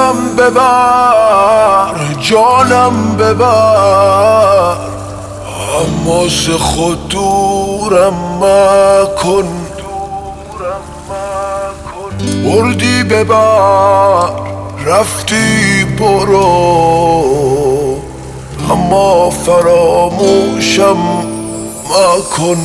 جانم ببر، جانم ببر، اما ز خود دورم مکن. بردی ببر، رفتی برو، اما فراموشم مکن.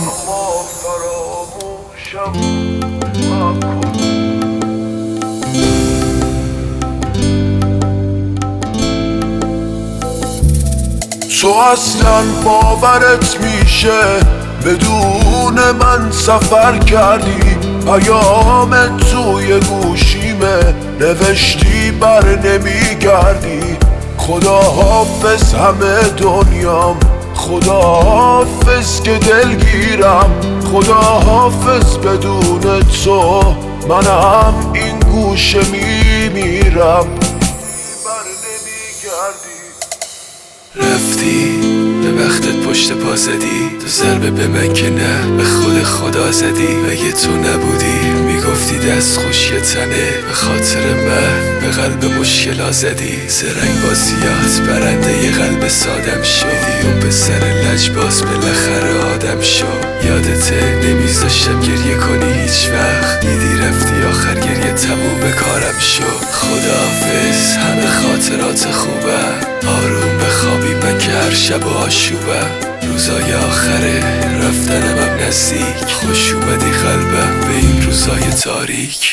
تو اصلا باورت میشه بدون من سفر کردی؟ پیام توی گوشیمه نوشتی بر نمیگردی. خدا حافظ همه دنیام، خدا حافظ که دلگیرم، خدا حافظ بدون تو منم این گوشه میمیرم. بر نمیگردی، رفتی به بختت پشت پا زدی، تو ضربه به من که نه به خود خدا زدی. اگه تو نبودی میگفتی دست خوش یه تنه، به خاطر من به قلب مشکلا زدی. زرنگ بازیات برنده ی قلب سادم شدی، اون پسر لجباز بالاخره آدم شد. یادته نمیذاشتم گریه کنی هیچ وقت، دیدی رفتی آخر گریه تموم کارم شد. خداحافظ همه خاطرات خوبم، آروم بخوابی من که هر شب آشوبم. روزای آخره رفتنم هم نزدیک، خوش اومدی قلبم به این روزای تاریک.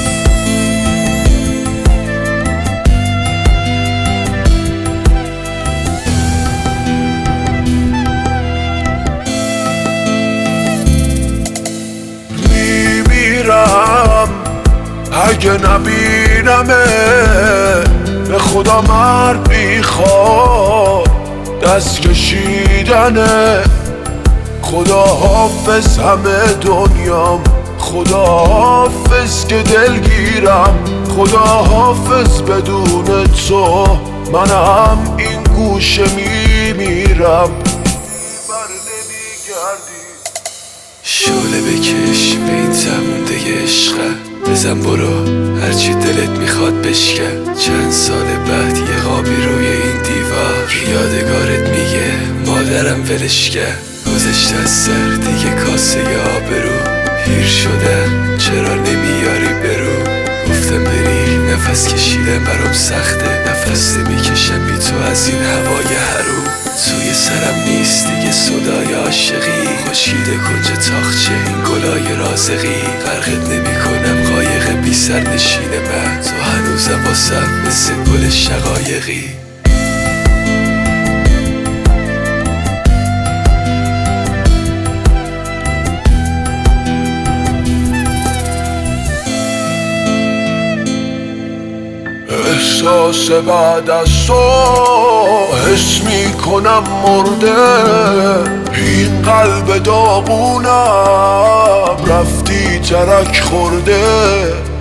میمیرم اگه نبینمه، به خدا مرد میخواد دست کشیدنه. خدا حافظ همه دنیام، خدا حافظ که دلگیرم، خدا حافظ بدون تو منم این گوشه میمیرم. بر نمیگردی، شعله بکش به این تمونده عشقم، بزن برو هرچی دلت میخواد بشکن. چند سال بعد یه خوابی روی این دیوار، یادگارت میگه مادرم ولش کرد. گذشته از سر دیگه کاسه آبرو، پیر شدم چرا نمیاری برو. گفتم بری نفس کشیدم برام سخته، نفس نمیکشم بی تو از این هوای حروم. توی سرم نیست دیگه صدای عاشقی، خشکیده کنج تاخچه این گلای رازقی. غرقت نمی کنم قایق بی سر نشین من، تو هنوزم واسم مثل گل شقایقی. احساس بعد از تو حس میکنم مرده، این قلب داغونم رفتی ترک خورده.